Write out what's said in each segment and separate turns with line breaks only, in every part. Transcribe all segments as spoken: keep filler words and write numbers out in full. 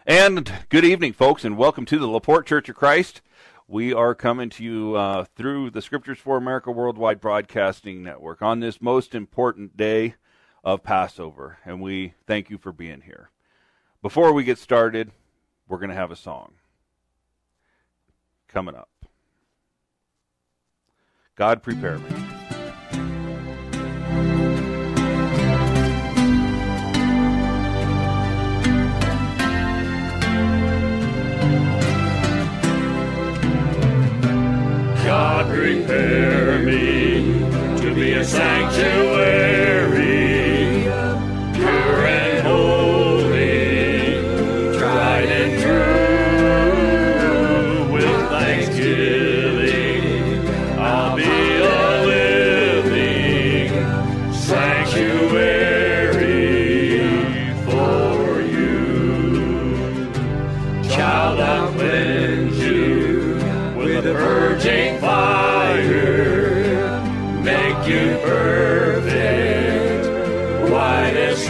And good evening, folks, and welcome to the LaPorte Church of Christ. We are coming to you uh, through the Scriptures for America Worldwide Broadcasting Network on this most important day of Passover, and we thank you for being here. Before we get started, we're going to have a song coming up. God, prepare me.
God, prepare me to be a sanctuary, pure and holy, tried and true. With thanksgiving, I'll be a living sanctuary for you. Child, I'll cleanse you with a purging fire, make you perfect, white as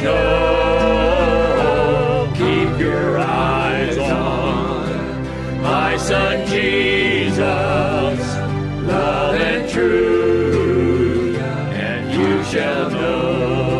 snow. Keep your eyes on my Son Jesus, love and truth, and you shall know.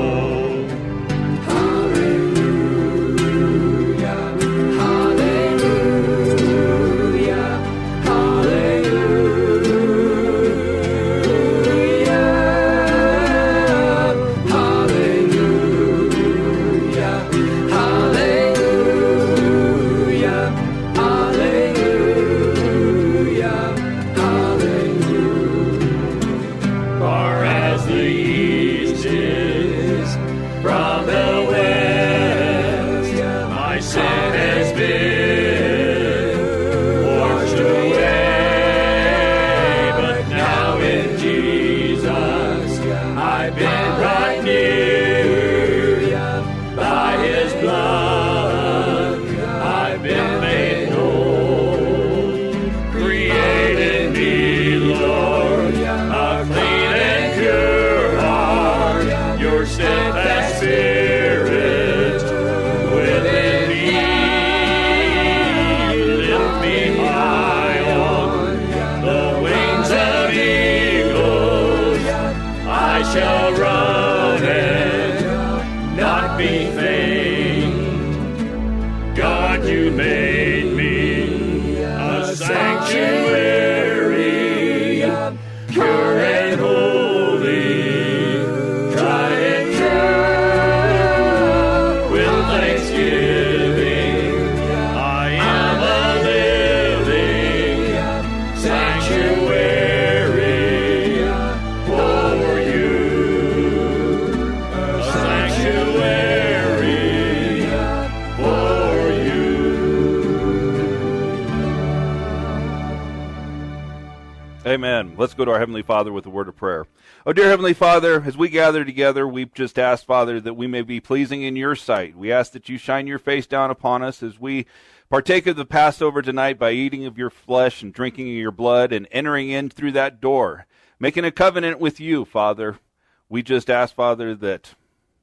Amen. Let's go to our Heavenly Father with a word of prayer. Oh, dear Heavenly Father, as we gather together, we just ask, Father, that we may be pleasing in your sight. We ask that you shine your face down upon us as we partake of the Passover tonight by eating of your flesh and drinking of your blood and entering in through that door, making a covenant with you, Father. We just ask, Father, that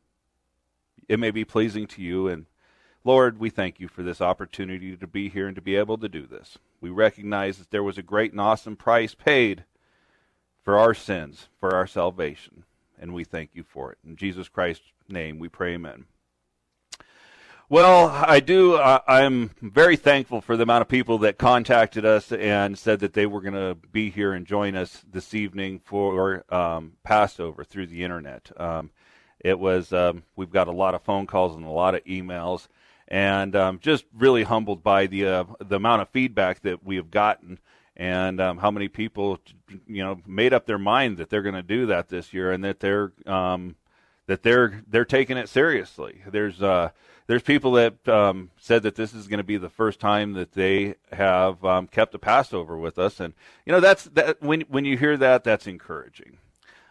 it may be pleasing to you. And Lord, we thank you for this opportunity to be here and to be able to do this. We recognize that there was a great and awesome price paid for our sins, for our salvation, and we thank you for it. In Jesus Christ's name we pray, amen. Well, I do, uh, I'm very thankful for the amount of people that contacted us and said that they were going to be here and join us this evening for um, Passover through the internet. Um, it was, um, we've got a lot of phone calls and a lot of emails, and um, just really humbled by the uh, the amount of feedback that we have gotten, and um, how many people, you know, made up their mind that they're going to do that this year, and that they're um, that they're they're taking it seriously. There's uh, there's people that um, said that this is going to be the first time that they have um, kept a Passover with us, and you know that's that when when you hear that, that's encouraging.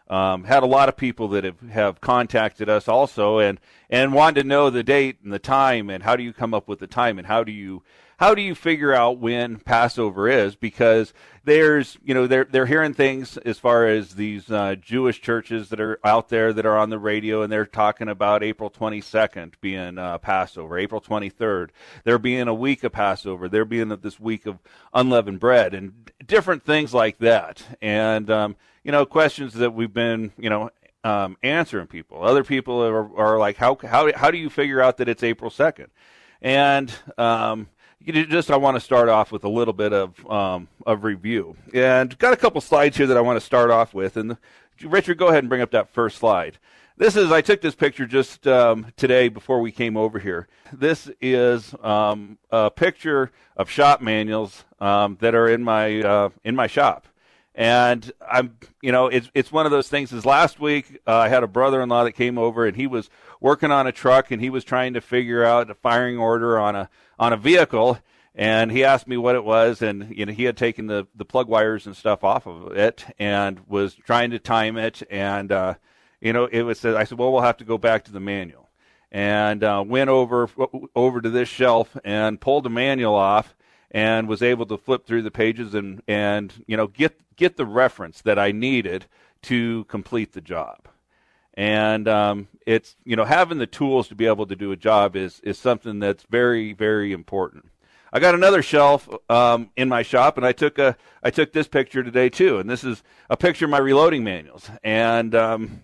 Um, had a lot of people that have, have contacted us also and, and wanted to know the date and the time and how do you come up with the time and how do you how do you figure out when Passover is, because there's you know they're they're hearing things as far as these uh, Jewish churches that are out there that are on the radio and they're talking about April twenty-second being uh, Passover, April twenty-third there being a week of Passover, there being this week of unleavened bread and different things like that, and um, you know, questions that we've been, you know, um, answering people. Other people are, are like, how how how do you figure out that it's April second? And um, you just, I want to start off with a little bit of um, of review, and got a couple slides here that I want to start off with. And Richard, go ahead and bring up that first slide. This is, I took this picture just um, today before we came over here. This is um, a picture of shop manuals um, that are in my uh, in my shop. And I'm, you know, it's it's one of those things. Is last week uh, I had a brother-in-law that came over, and he was working on a truck, and he was trying to figure out a firing order on a on a vehicle. And he asked me what it was, and you know, he had taken the the plug wires and stuff off of it, and was trying to time it. And uh, you know, it was. I said, well, we'll have to go back to the manual, and uh, went over over to this shelf and pulled the manual off. And was able to flip through the pages and, and you know get get the reference that I needed to complete the job. And um, it's you know having the tools to be able to do a job is is something that's very, very important. I got another shelf um, in my shop, and I took a I took this picture today too. And this is a picture of my reloading manuals. And um,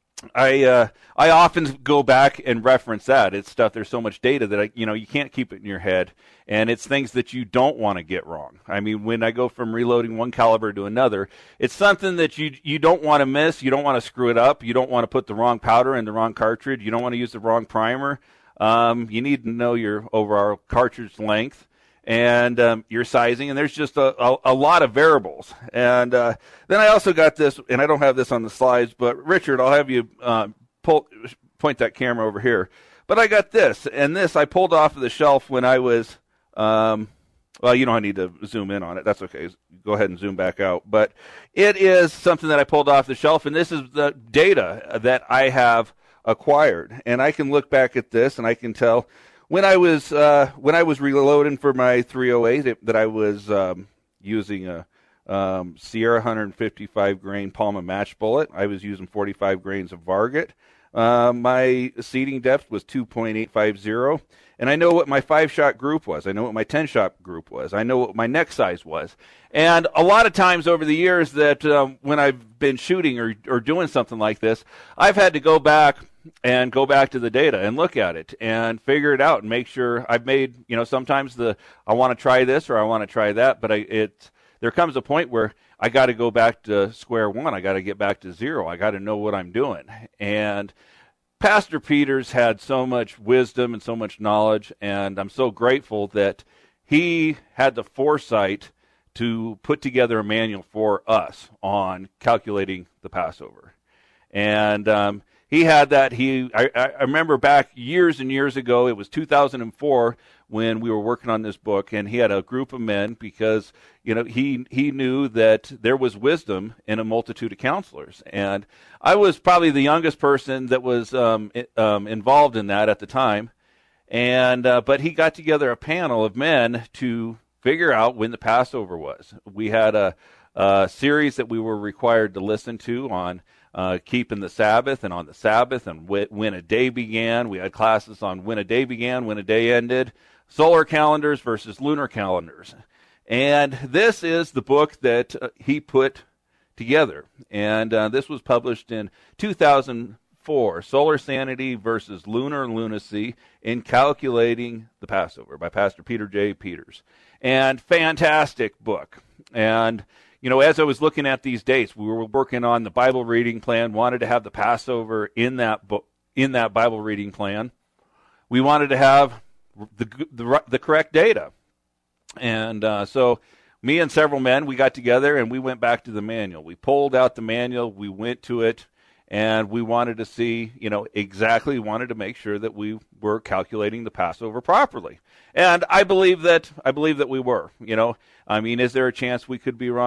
I uh, I often go back and reference that. It's stuff. There's so much data that I, you know you can't keep it in your head, and it's things that you don't want to get wrong. I mean, when I go from reloading one caliber to another, it's something that you you don't want to miss. You don't want to screw it up. You don't want to put the wrong powder in the wrong cartridge. You don't want to use the wrong primer. Um, you need to know your overall cartridge length and um, your sizing, and there's just a, a, a lot of variables. And uh, then I also got this, and I don't have this on the slides, but Richard, I'll have you uh, pull, point that camera over here. But I got this, and this I pulled off of the shelf when I was, um, well, you don't need to zoom in on it. That's okay. Go ahead and zoom back out. But it is something that I pulled off the shelf, and this is the data that I have acquired. And I can look back at this, and I can tell When I was uh, when I was reloading for my three oh eight, it, that I was um, using a um, Sierra one fifty-five grain Palma match bullet. I was using forty-five grains of Varget. Uh, my seating depth was two point eight five zero, and I know what my five-shot group was. I know what my ten-shot group was. I know what my neck size was. And a lot of times over the years that um, when I've been shooting or or doing something like this, I've had to go back and go back to the data and look at it and figure it out and make sure I've made, you know, sometimes the, I want to try this or I want to try that, but I, it, there comes a point where I got to go back to square one. I got to get back to zero. I got to know what I'm doing. And Pastor Peters had so much wisdom and so much knowledge, and I'm so grateful that he had the foresight to put together a manual for us on calculating the Passover. And, um, He had that. He, I, I remember back years and years ago, it was two thousand four when we were working on this book, and he had a group of men because, you know, he he knew that there was wisdom in a multitude of counselors. And I was probably the youngest person that was um, um, involved in that at the time. And uh, but he got together a panel of men to figure out when the Passover was. We had a, a series that we were required to listen to on Uh, keeping the Sabbath and on the Sabbath and wh- when a day began. We had classes on when a day began, when a day ended, solar calendars versus lunar calendars. And this is the book that uh, he put together. And uh, this was published in two thousand four, Solar Sanity versus Lunar Lunacy in Calculating the Passover by Pastor Peter J. Peters. And fantastic book. And you know, as I was looking at these dates, we were working on the Bible reading plan, wanted to have the Passover in that book, in that Bible reading plan. We wanted to have the the, the correct data. And uh, so me and several men, we got together and we went back to the manual. We pulled out the manual, we went to it, and we wanted to see, you know, exactly, wanted to make sure that we were calculating the Passover properly. And I believe that I believe that we were, you know. I mean, is there a chance we could be wrong?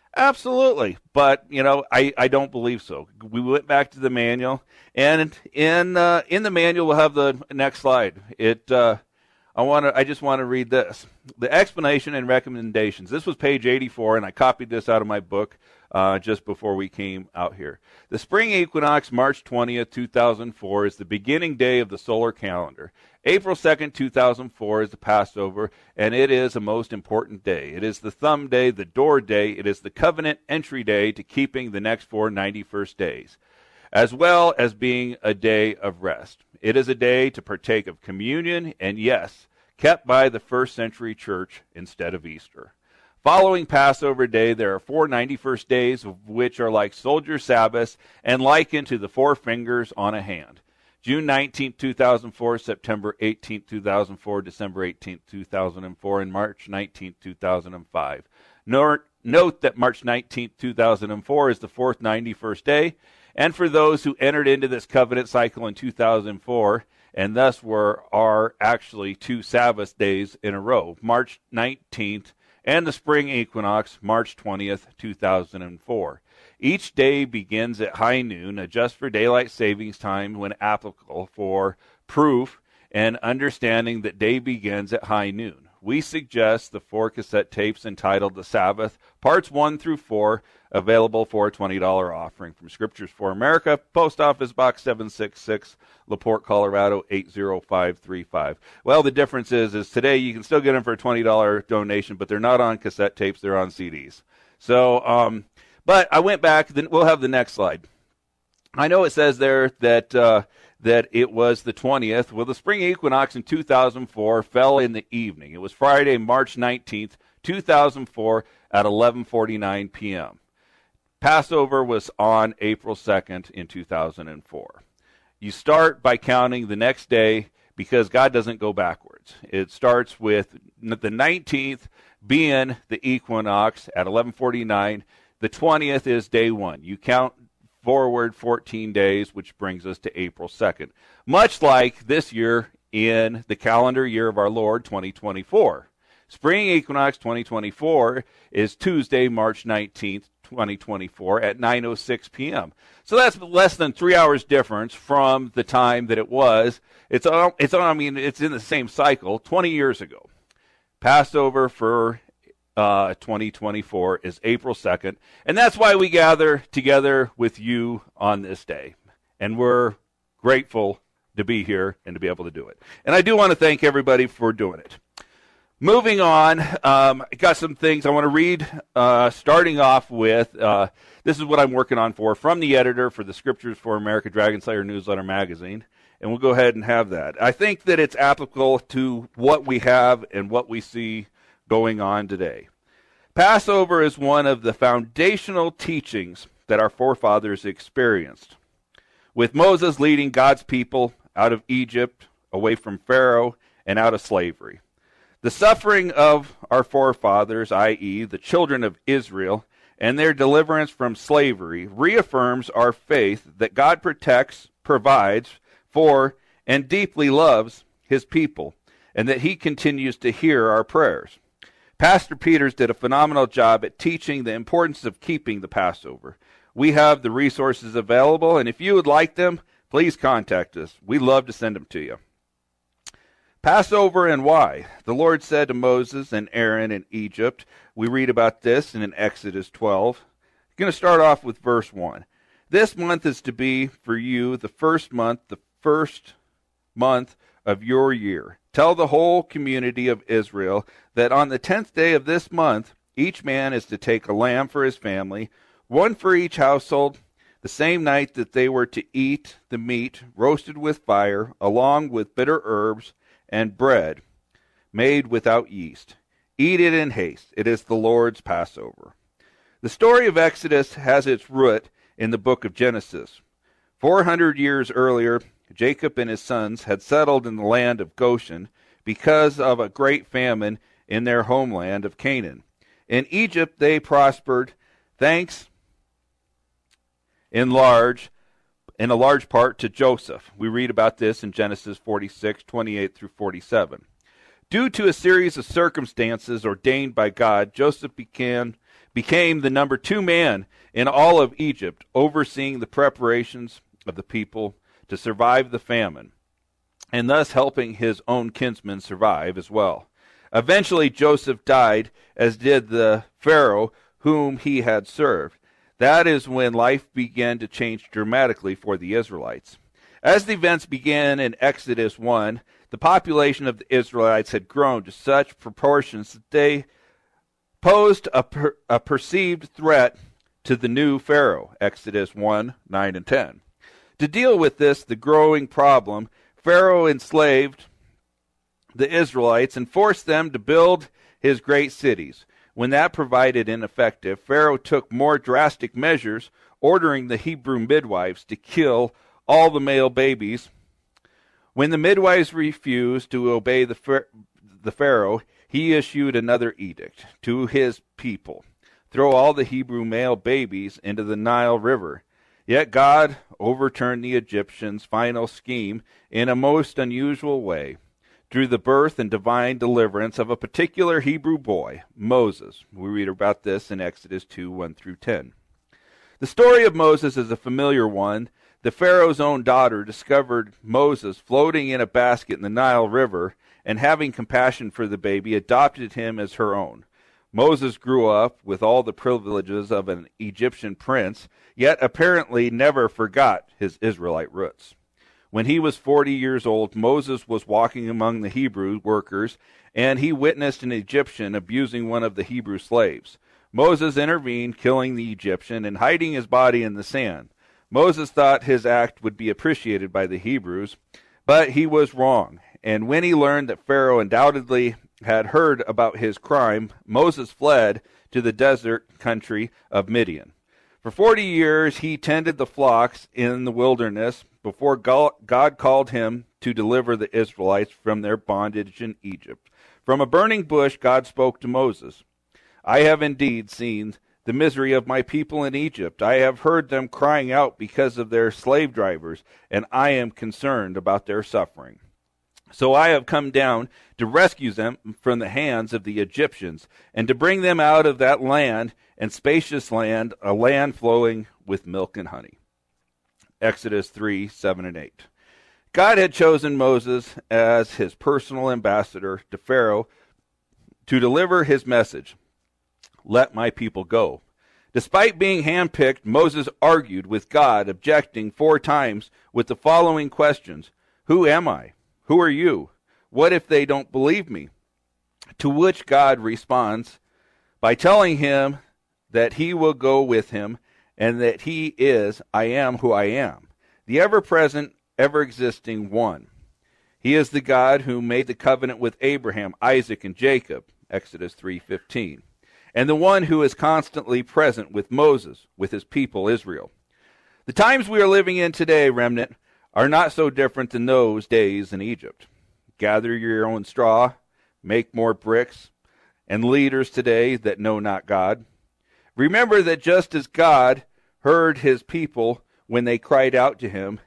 Absolutely. But, you know, I, I don't believe so. We went back to the manual, and in uh, in the manual, we'll have the next slide. It uh, I want to I just want to read this. The explanation and recommendations. This was page eighty-four, and I copied this out of my book uh, just before we came out here. The spring equinox, March twentieth, two thousand four, is the beginning day of the solar calendar. April second, two thousand four is the Passover, and it is a most important day. It is the thumb day, the door day. It is the covenant entry day to keeping the next four ninety-first days, as well as being a day of rest. It is a day to partake of communion, and yes, kept by the first century church instead of Easter. Following Passover Day, there are four ninety-first days, which are like soldier Sabbaths and likened to the four fingers on a hand. June nineteenth, two thousand four, September eighteenth, two thousand four, December eighteenth, two thousand four, and March nineteenth, two thousand five. Note, note that March nineteenth, two thousand four is the fourth ninety-first day, and for those who entered into this covenant cycle in two thousand four, and thus were are actually two Sabbath days in a row, March nineteenth, and the spring equinox, March twentieth, two thousand four. Each day begins at high noon, adjust for daylight savings time when applicable for proof and understanding that day begins at high noon. We suggest the four cassette tapes entitled The Sabbath, Parts one through four, available for a twenty dollars offering from Scriptures for America, Post Office Box seven sixty-six, LaPorte, Colorado eight zero five three five. Well, the difference is, is today you can still get them for a twenty dollars donation, but they're not on cassette tapes, they're on C Ds. So, um, but I went back, then we'll have the next slide. I know it says there that uh, that it was the twentieth. Well, the spring equinox in two thousand four fell in the evening. It was Friday, March nineteenth, two thousand four at eleven forty-nine p.m. Passover was on April second in two thousand four. You start by counting the next day because God doesn't go backwards. It starts with the nineteenth being the equinox at eleven forty-nine. The twentieth is day one. You count forward fourteen days, which brings us to April second. Much like this year in the calendar year of our Lord, twenty twenty-four. Spring equinox twenty twenty-four is Tuesday, March nineteenth, twenty twenty-four at nine oh six p.m. So that's less than three hours difference from the time that it was. It's on, it's on, I mean, it's in the same cycle twenty years ago. Passover for uh, twenty twenty-four is April second, and that's why we gather together with you on this day. And we're grateful to be here and to be able to do it. And I do want to thank everybody for doing it. Moving on, um, I got some things I want to read, uh, starting off with, uh, this is what I'm working on for, from the editor for the Scriptures for America Dragon Slayer Newsletter Magazine, and we'll go ahead and have that. I think that it's applicable to what we have and what we see going on today. Passover is one of the foundational teachings that our forefathers experienced, with Moses leading God's people out of Egypt, away from Pharaoh, and out of slavery. The suffering of our forefathers, that is, the children of Israel, and their deliverance from slavery reaffirms our faith that God protects, provides for, and deeply loves his people, and that he continues to hear our prayers. Pastor Peters did a phenomenal job at teaching the importance of keeping the Passover. We have the resources available, and if you would like them, please contact us. We'd love to send them to you. Passover and why? The Lord said to Moses and Aaron in Egypt. We read about this in Exodus twelve. I'm going to start off with verse one. This month is to be for you the first month, the first month of your year. Tell the whole community of Israel that on the tenth day of this month, each man is to take a lamb for his family, one for each household, the same night that they were to eat the meat roasted with fire, along with bitter herbs, and bread made without yeast. Eat it in haste. It is the Lord's Passover. The story of Exodus has its root in the book of Genesis. Four hundred years earlier, Jacob and his sons had settled in the land of Goshen because of a great famine in their homeland of Canaan. In Egypt they prospered, thanks in large in a large part to Joseph. We read about this in Genesis forty-six, twenty-eight through forty-seven. Due to a series of circumstances ordained by God, Joseph began, became the number two man in all of Egypt, overseeing the preparations of the people to survive the famine, and thus helping his own kinsmen survive as well. Eventually, Joseph died, as did the Pharaoh whom he had served. That is when life began to change dramatically for the Israelites. As the events began in Exodus one, the population of the Israelites had grown to such proportions that they posed a, per, a perceived threat to the new Pharaoh, Exodus one, nine, and ten. To deal with this, the growing problem, Pharaoh enslaved the Israelites and forced them to build his great cities. When that proved ineffective, Pharaoh took more drastic measures, ordering the Hebrew midwives to kill all the male babies. When the midwives refused to obey the, the Pharaoh, he issued another edict to his people: throw all the Hebrew male babies into the Nile River. Yet God overturned the Egyptians' final scheme in a most unusual way, through the birth and divine deliverance of a particular Hebrew boy, Moses. We read about this in Exodus two, one through ten. The story of Moses is a familiar one. The Pharaoh's own daughter discovered Moses floating in a basket in the Nile River, and having compassion for the baby, adopted him as her own. Moses grew up with all the privileges of an Egyptian prince, yet apparently never forgot his Israelite roots. When he was forty years old, Moses was walking among the Hebrew workers, and he witnessed an Egyptian abusing one of the Hebrew slaves. Moses intervened, killing the Egyptian and hiding his body in the sand. Moses thought his act would be appreciated by the Hebrews, but he was wrong. And when he learned that Pharaoh undoubtedly had heard about his crime, Moses fled to the desert country of Midian. For forty years he tended the flocks in the wilderness before God called him to deliver the Israelites from their bondage in Egypt. From a burning bush God spoke to Moses. I have indeed seen the misery of my people in Egypt. I have heard them crying out because of their slave drivers, and I am concerned about their suffering. So I have come down to rescue them from the hands of the Egyptians, and to bring them out of that land and spacious land, a land flowing with milk and honey. Exodus three, seven, and eight. God had chosen Moses as his personal ambassador to Pharaoh to deliver his message: let my people go. Despite being handpicked, Moses argued with God, objecting four times with the following questions: who am I? Who are you? What if they don't believe me? To which God responds by telling him that he will go with him, and that he is, I am who I am, the ever-present, ever-existing one. He is the God who made the covenant with Abraham, Isaac, and Jacob, Exodus three fifteen, and the one who is constantly present with Moses, with his people Israel. The times we are living in today, remnant, are not so different than those days in Egypt. Gather your own straw, make more bricks, and leaders today that know not God. Remember that just as God heard his people when they cried out to him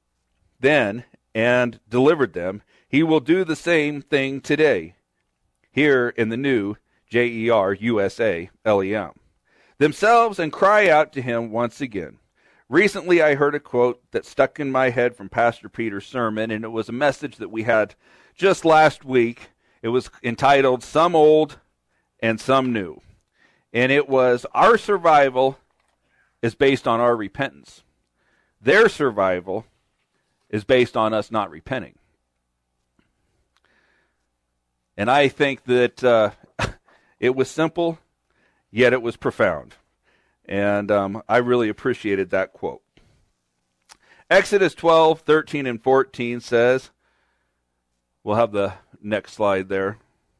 then and delivered them, he will do the same thing today, here in the new J E R U S A L E M, themselves, and cry out to him once again. Recently, I heard a quote that stuck in my head from Pastor Peter's sermon, and it was a message that we had just last week. It was entitled, Some Old and Some New. And it was, our survival is based on our repentance. Their survival is based on us not repenting. And I think that uh, it was simple, yet it was profound. And um, I really appreciated that quote. Exodus twelve, thirteen, and fourteen says, we'll have the next slide there.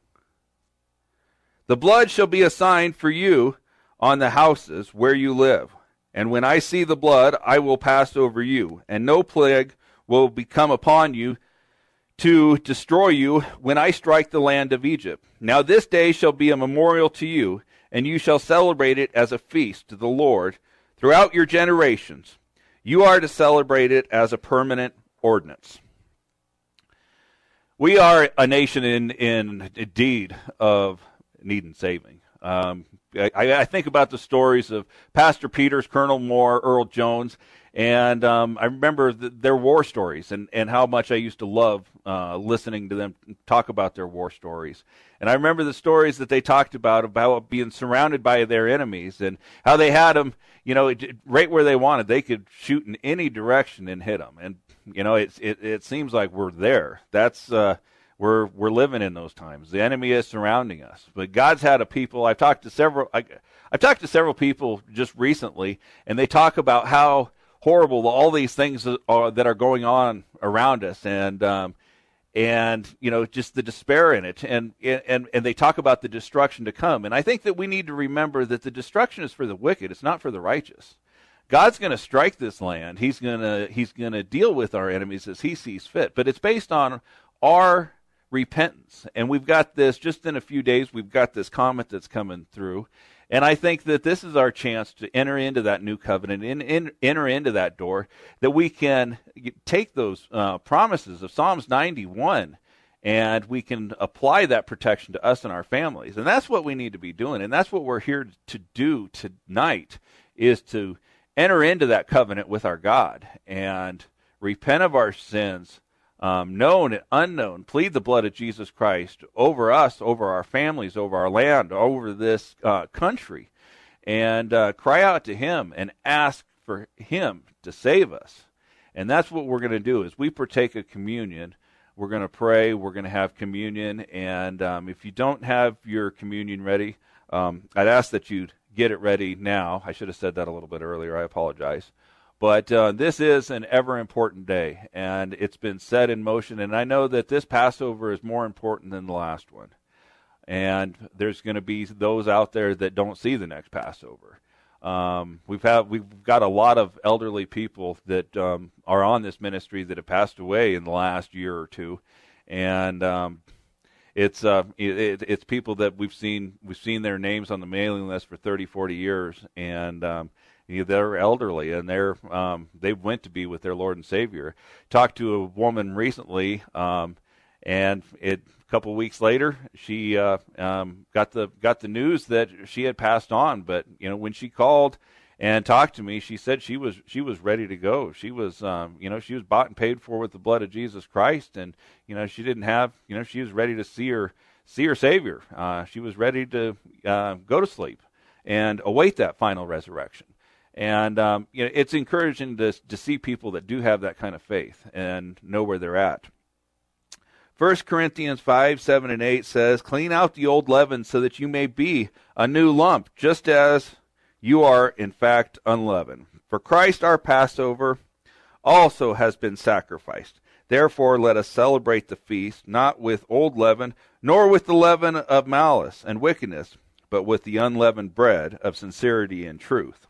The blood shall be a sign for you on the houses where you live. And when I see the blood, I will pass over you, and no plague will become upon you to destroy you when I strike the land of Egypt. Now this day shall be a memorial to you, and you shall celebrate it as a feast to the Lord throughout your generations. You are to celebrate it as a permanent ordinance. We are a nation in, in deed of needing saving. Um, I, I think about the stories of Pastor Peters, Colonel Moore, Earl Jones, and um, I remember the, their war stories and, and how much I used to love uh, listening to them talk about their war stories. And I remember the stories that they talked about, about being surrounded by their enemies and how they had them, you know, right where they wanted. They could shoot in any direction and hit them. And, you know, it, it, it seems like we're there. That's... Uh, We're we're living in those times. The enemy is surrounding us, but God's had a people. I've talked to several. I, I've talked to several people just recently, and they talk about how horrible all these things are that are going on around us, and um, and you know just the despair in it, and and and they talk about the destruction to come. And I think that we need to remember that the destruction is for the wicked. It's not for the righteous. God's going to strike this land. He's going to he's going to deal with our enemies as He sees fit. But it's based on our repentance. And we've got this, just in a few days, we've got this comet that's coming through. And I think that this is our chance to enter into that new covenant, in, in, enter into that door, that we can take those uh, promises of Psalms ninety-one, and we can apply that protection to us and our families. And that's what we need to be doing. And that's what we're here to do tonight, is to enter into that covenant with our God and repent of our sins, Um, known and unknown, plead the blood of Jesus Christ over us, over our families, over our land, over this uh, country, and uh, cry out to Him and ask for Him to save us. And that's what we're going to do. As we partake of communion, we're going to pray, we're going to have communion, and um, if you don't have your communion ready, um, I'd ask that you get it ready now. I should have said that a little bit earlier. I apologize. But uh, this is an ever-important day, and it's been set in motion. And I know that this Passover is more important than the last one. And there's going to be those out there that don't see the next Passover. Um, we've had, we've got a lot of elderly people that um, are on this ministry that have passed away in the last year or two, and um, it's uh, it, it's people that we've seen we've seen their names on the mailing list for thirty, forty years, and um, You know, they're elderly, and they're um, they went to be with their Lord and Savior. Talked to a woman recently, um, and it, a couple of weeks later, she uh, um, got the got the news that she had passed on. But you know, when she called and talked to me, she said she was she was ready to go. She was um, you know she was bought and paid for with the blood of Jesus Christ, and you know she didn't have you know she was ready to see her see her Savior. Uh, she was ready to uh, go to sleep and await that final resurrection. And um, you know, it's encouraging to to see people that do have that kind of faith and know where they're at. First Corinthians five, seven, and eight says, "Clean out the old leaven so that you may be a new lump, just as you are in fact unleavened. For Christ our Passover also has been sacrificed. Therefore let us celebrate the feast, not with old leaven, nor with the leaven of malice and wickedness, but with the unleavened bread of sincerity and truth."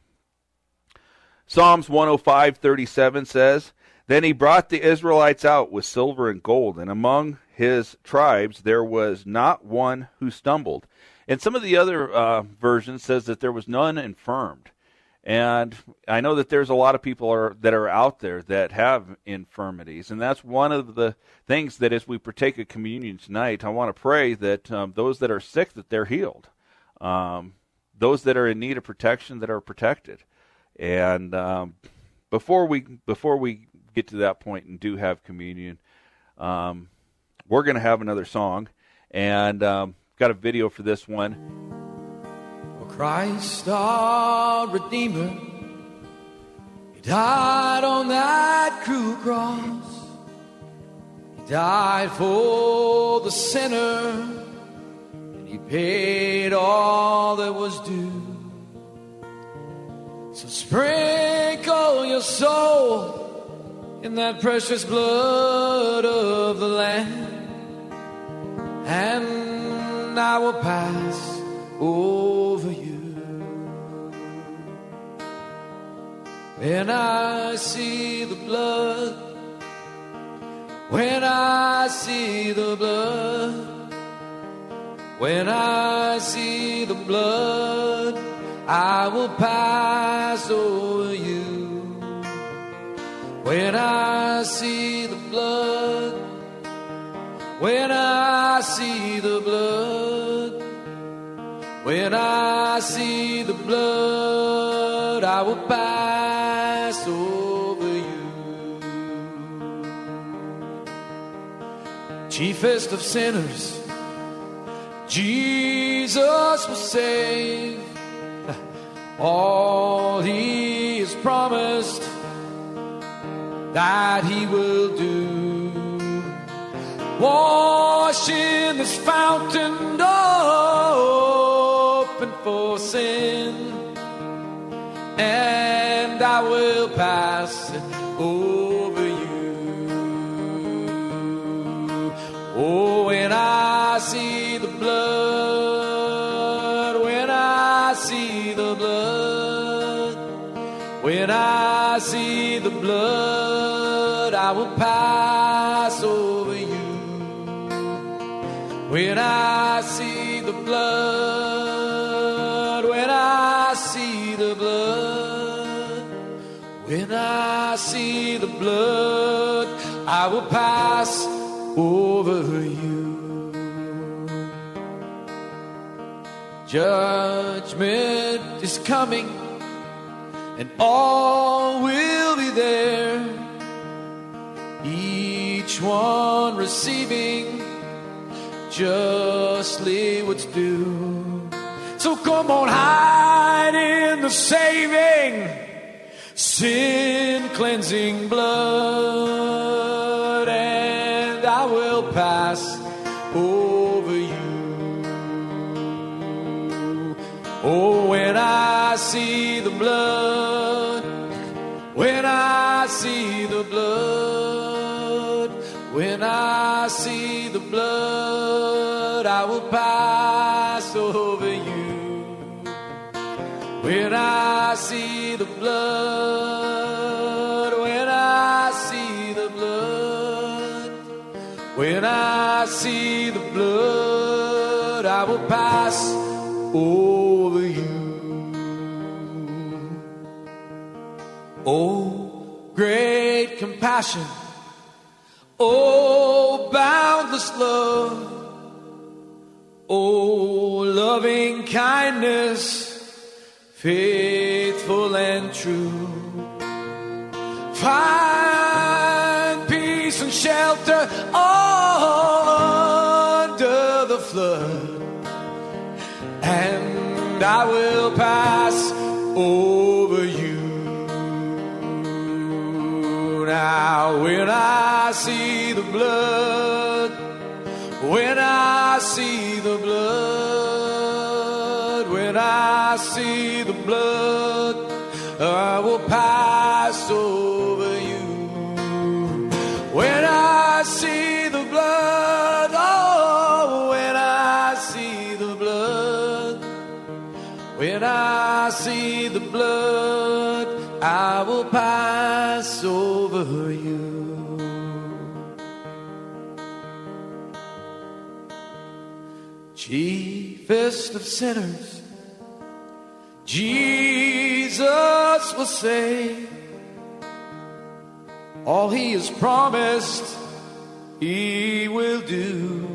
Psalms one oh five, thirty-seven says, "Then he brought the Israelites out with silver and gold, and among his tribes there was not one who stumbled." And some of the other uh, versions says that there was none infirmed. And I know that there's a lot of people are, that are out there that have infirmities, and that's one of the things that as we partake of communion tonight, I want to pray that um, those that are sick, that they're healed. Um, those that are in need of protection, that are protected. And um, before we before we get to that point and do have communion, um, we're going to have another song, and um, got a video for this one.
Oh, Christ our Redeemer, He died on that cruel cross. He died for the sinner, and He paid all that was due. So sprinkle your soul in that precious blood of the Lamb, and I will pass over you. When I see the blood, when I see the blood, when I see the blood, I will pass over you. When I see the blood, when I see the blood, When I see the blood, I will pass over you. Chiefest of sinners, Jesus will save. All he has promised that he will do. Wash in this fountain open for sin, and I will pass over you. Oh, when I see the blood, when I see the blood, when I see the blood, I will pass over you. When I see the blood, when I see the blood, when I see the blood, I will pass over you. Judgment is coming, and all will be there, each one receiving justly what's due. So come on, hide in the saving, sin cleansing blood, and I will pass over you. Oh, when I see the blood, when I see the blood, when I see the blood, I will pass over you. When I see the blood, when I see the blood, when I see the blood, I will pass over you. Oh, great compassion, oh, boundless love, oh, loving kindness, faithful and true. Find peace and shelter all under the flood, and I will pass over you. Now when I see the blood, when I see the blood, when I see the blood, I will pass over you. When I see the blood, oh, when I see the blood, when I see the blood, I will pass over you. Chiefest of sinners, Jesus will save. All he has promised, he will do.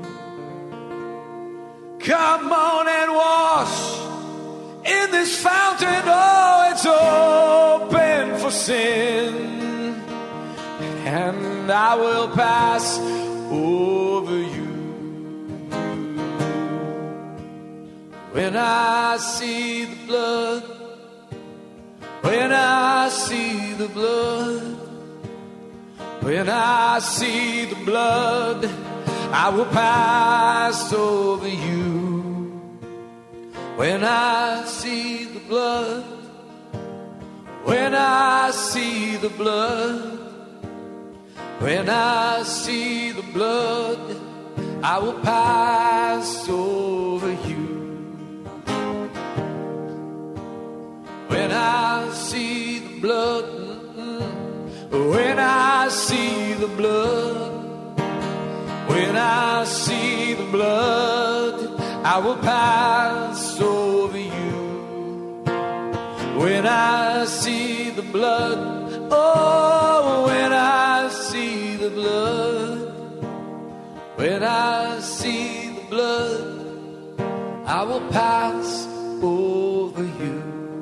Come on and wash in this fountain. Oh, it's open for sin, and I will pass over you. When I see the blood, when I see the blood, when I see the blood, I will pass over you. When I see the blood, when I see the blood, when I see the blood, I will pass over you. When I see the blood, when I see the blood, when I see the blood, I will pass over you. When I see the blood, oh, when I see the blood, when I see the blood, I will pass over you.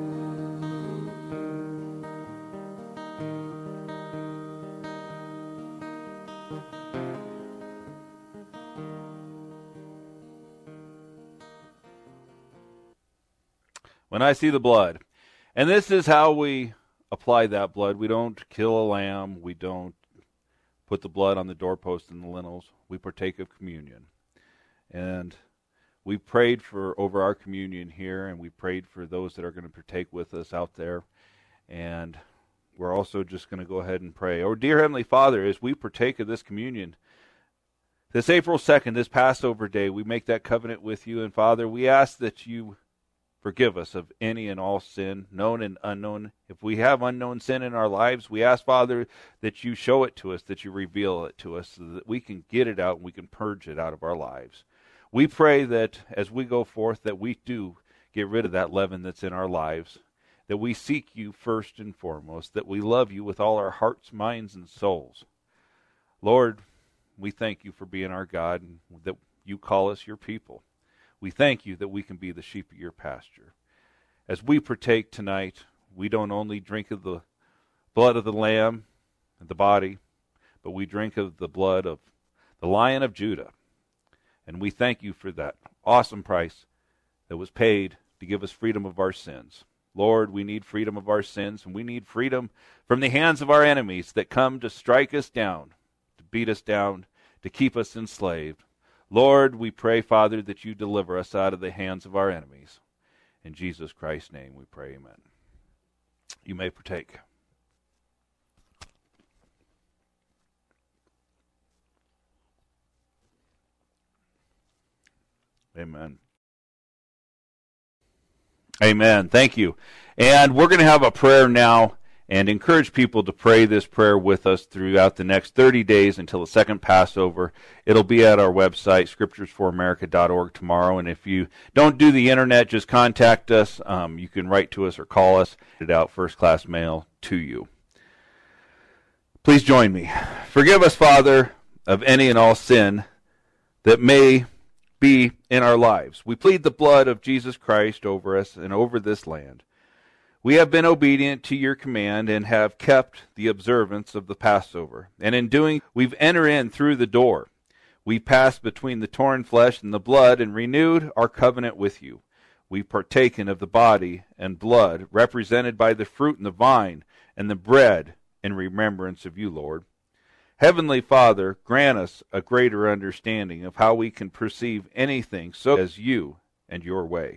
When I see the blood. And this is how we apply that blood. We don't kill a lamb. We don't put the blood on the doorpost and the lintels. We partake of communion. And we prayed for over our communion here, and we prayed for those that are going to partake with us out there. And we're also just going to go ahead and pray. Oh, dear Heavenly Father, as we partake of this communion, this April second, this Passover day, we make that covenant with you. And Father, we ask that you forgive us of any and all sin, known and unknown. If we have unknown sin in our lives, we ask, Father, that you show it to us, that you reveal it to us, so that we can get it out and we can purge it out of our lives. We pray that as we go forth, that we do get rid of that leaven that's in our lives, that we seek you first and foremost, that we love you with all our hearts, minds, and souls. Lord, we thank you for being our God, and that you call us your people. We thank you that we can be the sheep of your pasture. As we partake tonight, we don't only drink of the blood of the Lamb and the body, but we drink of the blood of the Lion of Judah. And we thank you for that awesome price that was paid to give us freedom of our sins. Lord, we need freedom of our sins, and we need freedom from the hands of our enemies that come to strike us down, to beat us down, to keep us enslaved. Lord, we pray, Father, that you deliver us out of the hands of our enemies. In Jesus Christ's name we pray, amen. You may partake. Amen. Amen. Thank you. And we're going to have a prayer now and encourage people to pray this prayer with us throughout the next thirty days until the second Passover. It'll be at our website, scriptures for america dot org, tomorrow. And if you don't do the internet, just contact us. Um, you can write to us or call us. Get it out first-class mail to you. Please join me. Forgive us, Father, of any and all sin that may be in our lives. We plead the blood of Jesus Christ over us and over this land. We have been obedient to your command and have kept the observance of the Passover. And in doing, we've entered in through the door. We passed between the torn flesh and the blood and renewed our covenant with you. We've partaken of the body and blood represented by the fruit in the vine and the bread in remembrance of you, Lord. Heavenly Father, grant us a greater understanding of how we can perceive anything so as you and your way.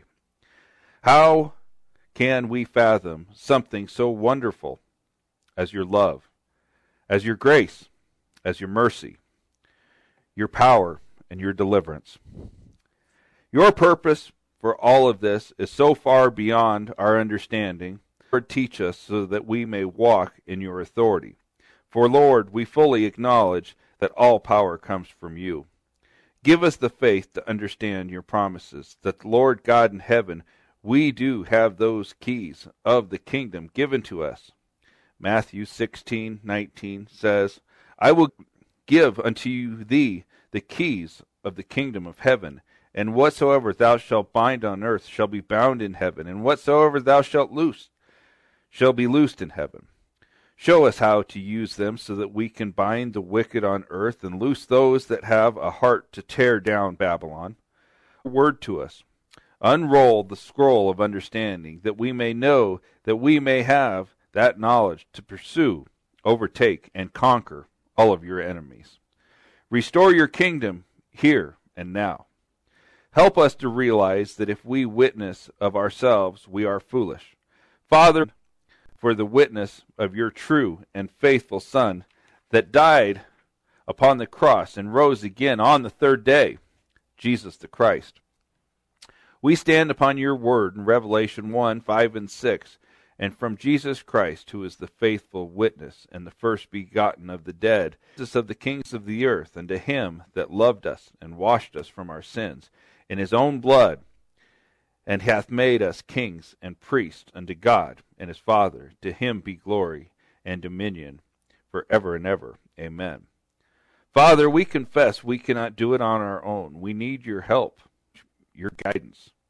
How can we fathom something so wonderful as your love, as your grace, as your mercy, your power, and your deliverance? Your purpose for all of this is so far beyond our understanding. Lord, teach us so that we may walk in your authority. For, Lord, we fully acknowledge that all power comes from you. Give us the faith to understand your promises, that the Lord God in heaven, we do have those keys of the kingdom given to us. Matthew sixteen nineteen says, I will give unto thee the keys of the kingdom of heaven, and whatsoever thou shalt bind on earth shall be bound in heaven, and whatsoever thou shalt loose shall be loosed in heaven. Show us how to use them so that we can bind the wicked on earth and loose those that have a heart to tear down Babylon. Word to us. Unroll the scroll of understanding, that we may know, that we may have that knowledge to pursue, overtake, and conquer all of your enemies. Restore your kingdom here and now. Help us to realize that if we witness of ourselves, we are foolish. Father, for the witness of your true and faithful Son that died upon the cross and rose again on the third day, Jesus the Christ. We stand upon your word in Revelation one, five, and six, and from Jesus Christ, who is the faithful witness and the first begotten of the dead, Jesus of the kings of the earth, and to him that loved us and washed us from our sins in his own blood, and hath made us kings and priests unto God and his Father. To him be glory and dominion forever and ever. Amen. Father, we confess we cannot do it on our own. We need your help, your guidance,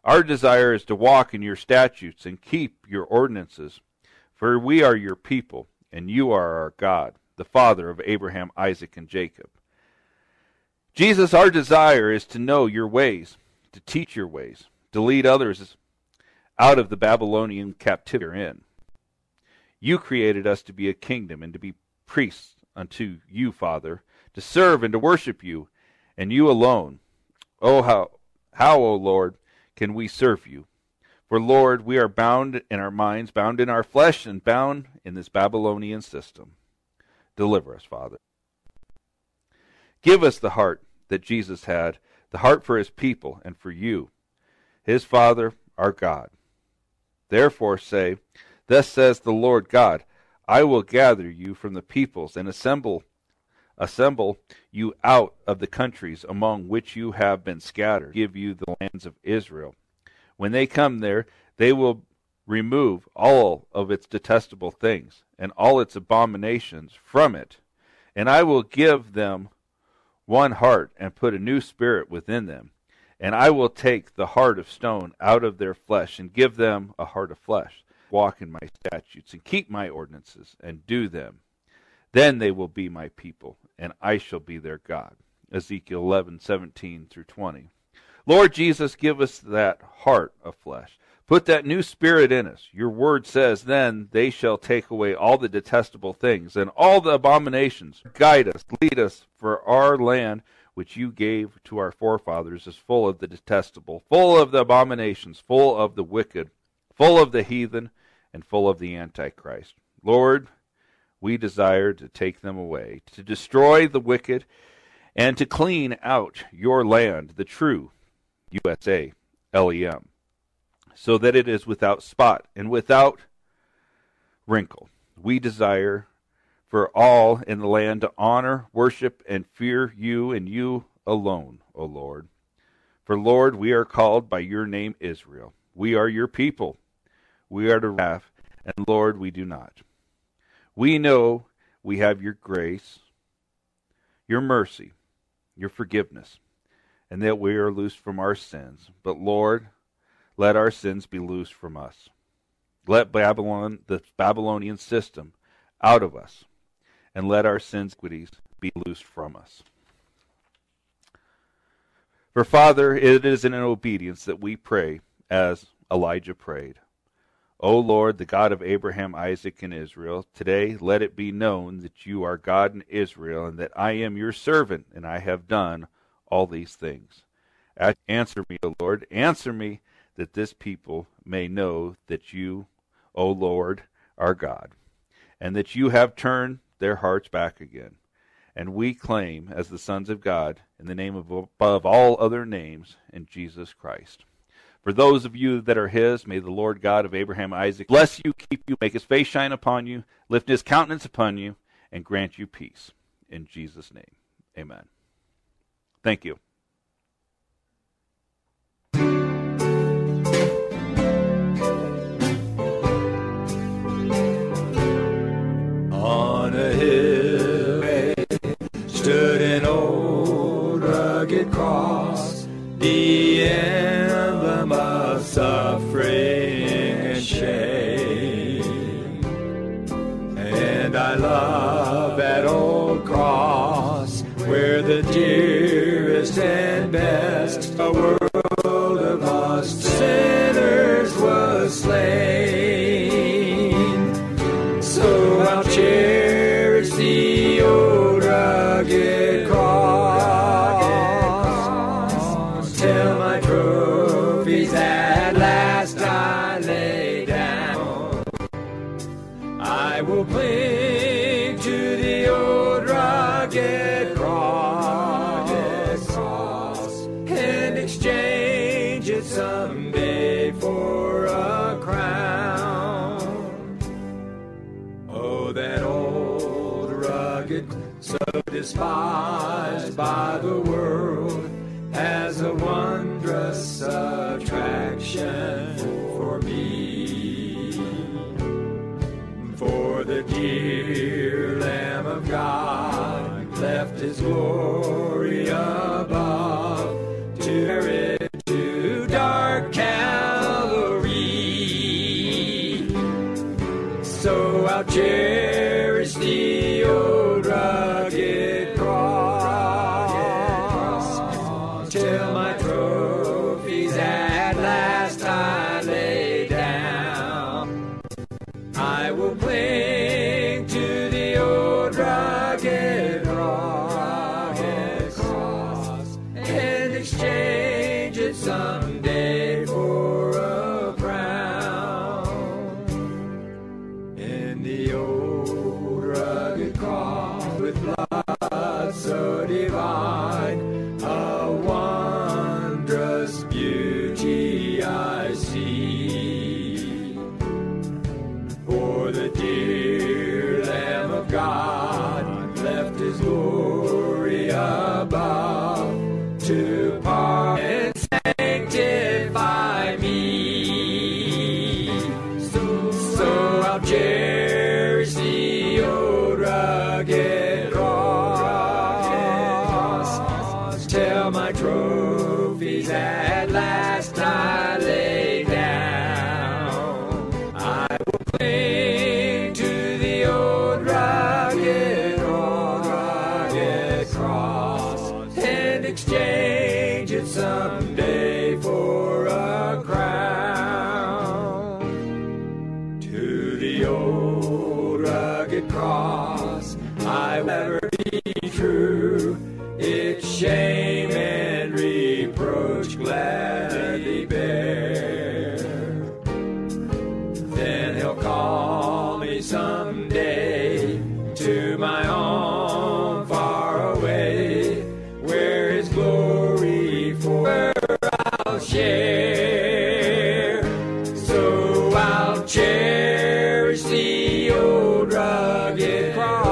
Our desire is to walk in your statutes and keep your ordinances, for we are your people, and you are our God, the Father of Abraham, Isaac, and Jacob. Jesus, our desire is to know your ways, to teach your ways, to lead others out of the Babylonian captivity you're in. You created us to be a kingdom and to be priests unto you, Father, to serve and to worship you, and you alone. Oh, how, how, O Lord, can we serve you? For, Lord, we are bound in our minds, bound in our flesh, and bound in this Babylonian system. Deliver us, Father. Give us the heart that Jesus had, the heart for his people and for you, his Father, our God. Therefore say, Thus says the Lord God, I will gather you from the peoples and assemble assemble you out of the countries among which you have been scattered, give you the lands of Israel. When they come there, they will remove all of its detestable things and all its abominations from it, and I will give them one heart and put a new spirit within them, and I will take the heart of stone out of their flesh and give them a heart of flesh. Walk in my statutes and keep my ordinances and do them. Then they will be my people, and I shall be their God. Ezekiel eleven, seventeen through twenty. Lord Jesus, give us that heart of flesh. Put that new spirit in us. Your word says, then they shall take away all the detestable things and all the abominations. Guide us, lead us, for our land which you gave to our forefathers is full of the detestable, full of the abominations, full of the wicked, full of the heathen, and full of the Antichrist. Lord, we desire to take them away, to destroy the wicked, and to clean out your land, the true U S A, L E M, so that it is without spot and without wrinkle. We desire for all in the land to honor, worship, and fear you and you alone, O Lord. For, Lord, we are called by your name Israel. We are your people. We are to wrath, and, Lord, we do not. We know we have your grace, your mercy, your forgiveness, and that we are loosed from our sins. But, Lord, let our sins be loosed from us. Let Babylon, the Babylonian system, out of us, and let our sins iniquities be loosed from us. For, Father, it is in obedience that we pray as Elijah prayed. O Lord, the God of Abraham, Isaac, and Israel, today let it be known that you are God in Israel, and that I am your servant, and I have done all these things. Answer me, O Lord, answer me, that this people may know that you, O Lord, are God, and that you have turned their hearts back again. And we claim, as the sons of God, in the name of above all other names, in Jesus Christ. For those of you that are his, may the Lord God of Abraham, Isaac, bless you, keep you, make his face shine upon you, lift his countenance upon you, and grant you peace. In Jesus' name, amen. Thank you.
On a hill stood an old rugged cross, the emblem of suffering and shame. And I love that old cross, where the dearest and best a world of lost sinners was slain. So I'll cherish the old rugged cross, till my trophies at last I lay down. I will cling to the old rugged cross and exchange it someday for a crown. Oh, that old rugged, so despised by the world, has a wondrous attraction for me. For the dear Lamb of God left his glory above to carry to dark cast. someday for a crown. In the old rugged cross with blood so divine, a wondrous beauty I see. For the dear Lamb of God left his glory above to part and sanctify me. So, so I'll cherish the old rugged cross till my trophies at last I lay down. I will cling to the old rugged, old rugged cross and exchange it someday for a crown. To the old rugged cross I will ever be true, its shame and reproach gladly bear. Then he'll call me someday to my own far away, where his glory for I'll share. So I'll cherish the old rugged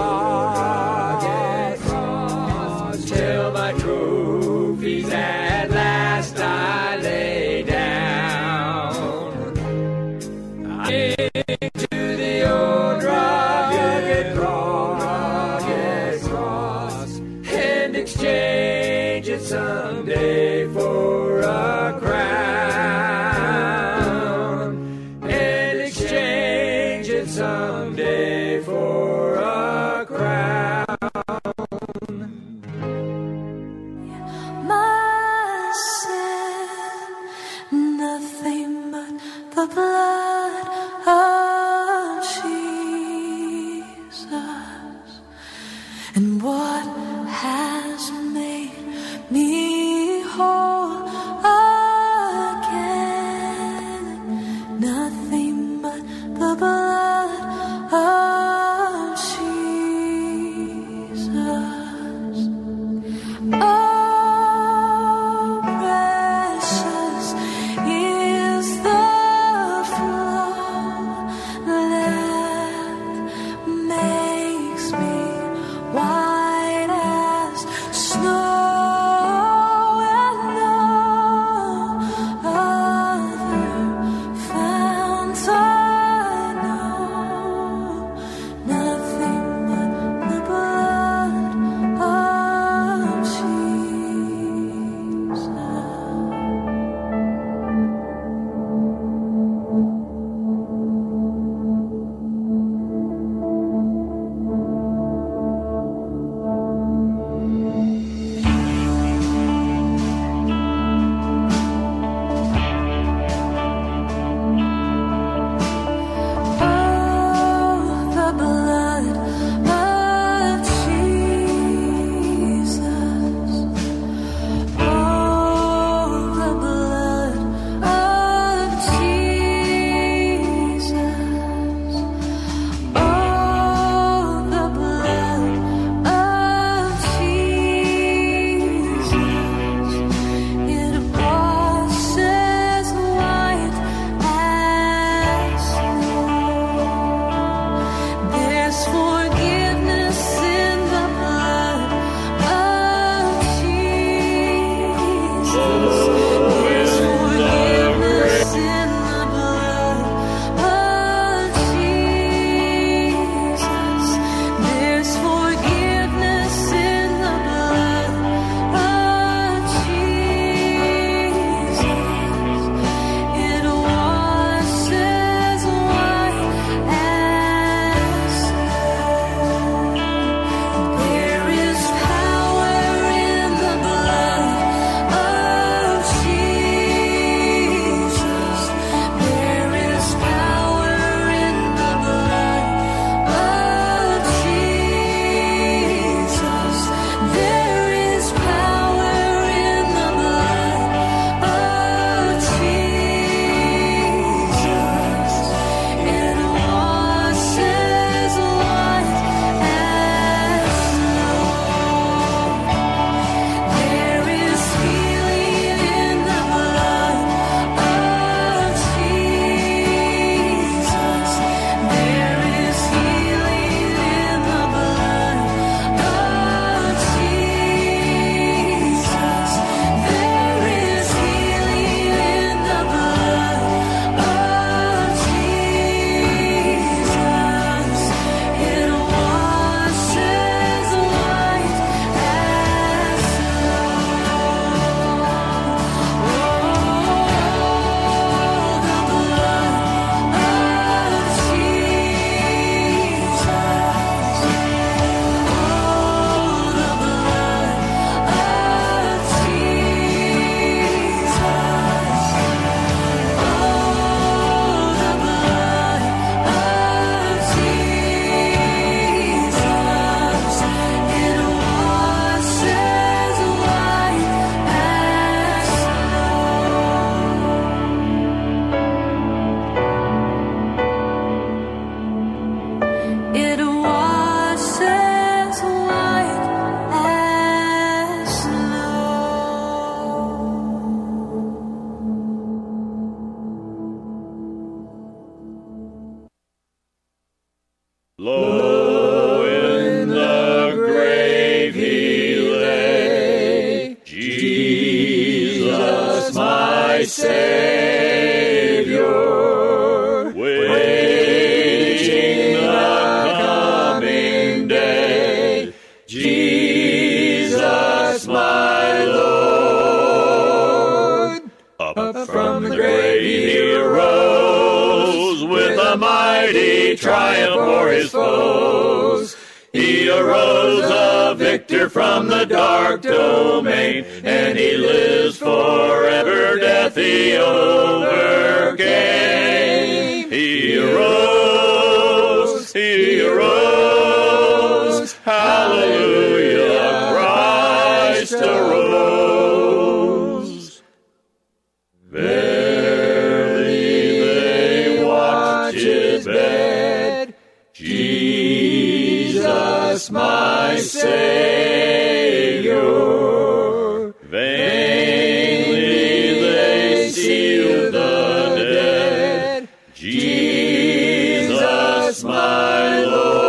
cross till my trophies at last I lay down. I cling to the old rugged cross and exchange it someday for a crown, and exchange it someday for a crown.
My sin, nothing but the blood of Jesus, and what has made me whole again. Nothing but the blood of Jesus. Oh, precious is the
Lo, in the grave he lay, Jesus my Savior, waiting the coming day. Jesus my Lord, up from the grave he arose with a mighty triumph for his foes. He arose a victor from the dark domain, and he lives forever. Death he overcame. He arose, he arose, hallelujah, Christ arose. Verily they watch his bed, Jesus my Savior. Vainly they seal the dead, Jesus my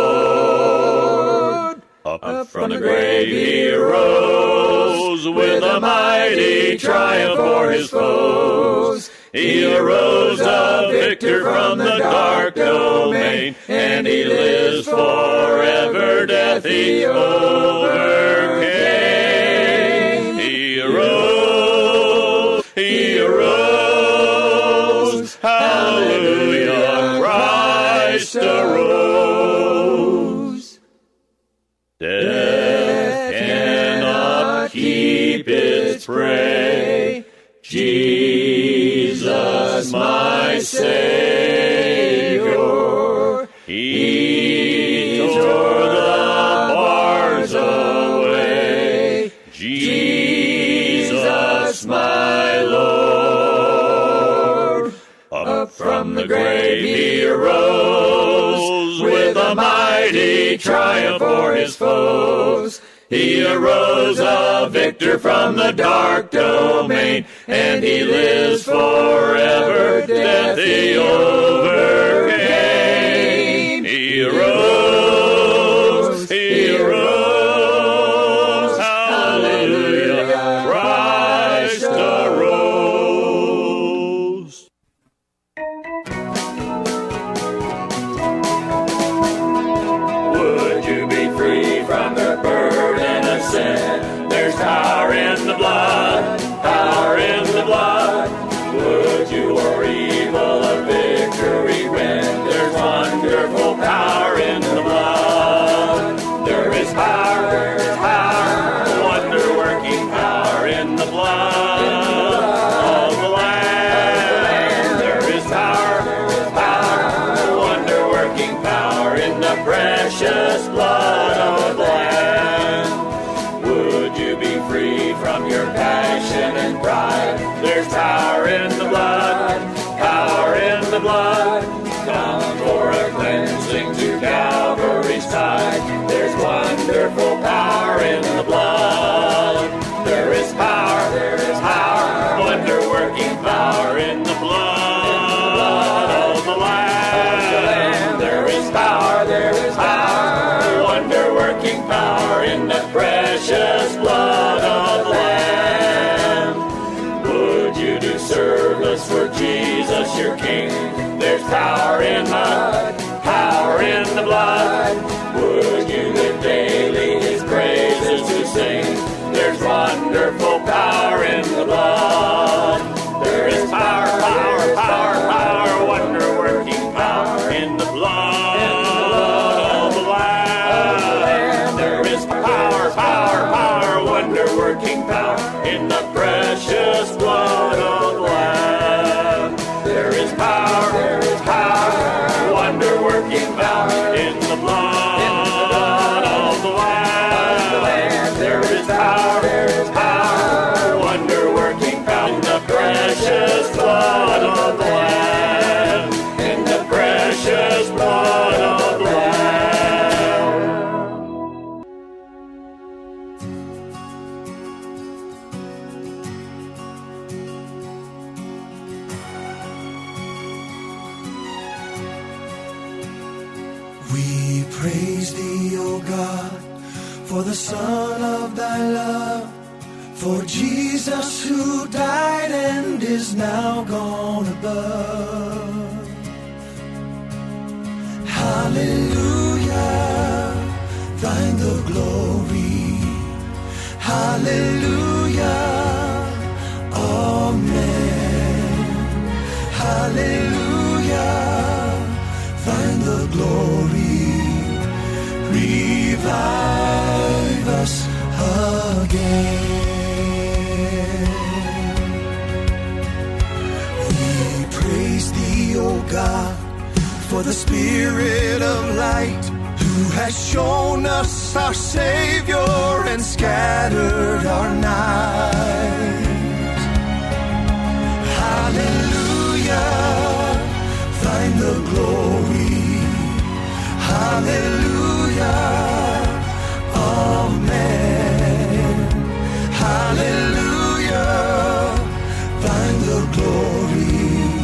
Lord. Up from the grave he arose with a mighty triumph for his foes. He arose a victor from the dark domain, and he lives forever. Death he overcame. He arose, he arose, hallelujah, Christ arose. Death cannot keep its prey, Jesus my Savior. He tore the bars away, Jesus my Lord. Up from the grave he arose with a mighty triumph for his foes. He arose a victor from the dark domain, and he lives forever. Death he overcame. He arose, he arose, hallelujah, Christ arose. Would you be free from the burden of sin? There's power in the blood, power in the blood. Would you or evil a victory win? There's wonderful power in the blood. There is power, there is power, wonder-working power in the blood of the Lamb. There is power, there is power, wonder-working power in the precious blood of the Lamb. Would you be free from your passion and pride? There's power in the blood, power in the blood. Come for a cleansing to Calvary's side. There's wonderful power in the blood. There is power, there is power, wonder-working power in the blood of the Lamb. There is power, there is power, wonder-working power in the precious blood of the Lamb. Would you do service for Jesus your King? There's power in mud, power in the blood. Would you live daily his praises to sing? There's wonderful power in the blood. There is power, power, power, power, wonder-working power in the blood of the Lamb. There is power, power, power, wonder-working power in the precious blood of the Lamb. There is power, there is power, wonder-working power in the blood of the Lamb. There is power, there is power, wonder-working power in the precious blood of the Lamb. In the precious blood of the Lamb.
We praise thee, O God, for the Son of thy love, for Jesus who died and is now gone above. Hallelujah, thine the glory. Hallelujah, amen. Hallelujah, thine the glory. Revive us again. We praise thee, O God, for the Spirit of light, who has shown us our Savior and scattered our night. Hallelujah, thine the glory. Hallelujah, amen. Hallelujah, thine the glory.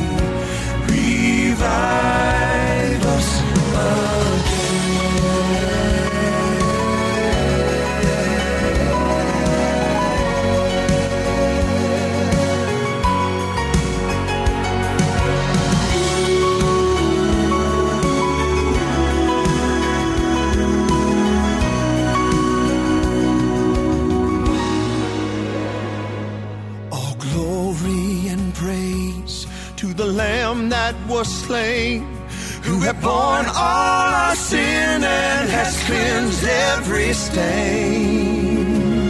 Revive us the Lamb that was slain, who hath borne all our sin and has cleansed every stain.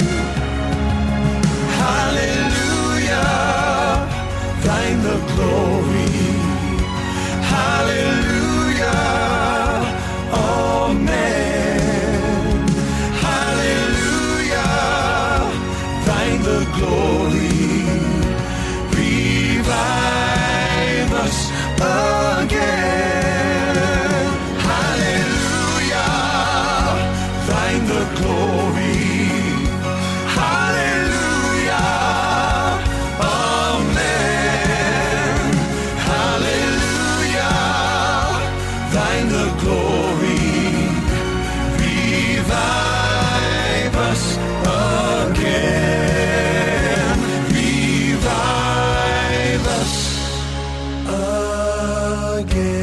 Hallelujah, thine the glory. Hallelujah, amen. Hallelujah, thine the glory. Revive us again. Hallelujah, thine the glory. Hallelujah, amen. Hallelujah, thine the glory. Revive us again. Revive us again.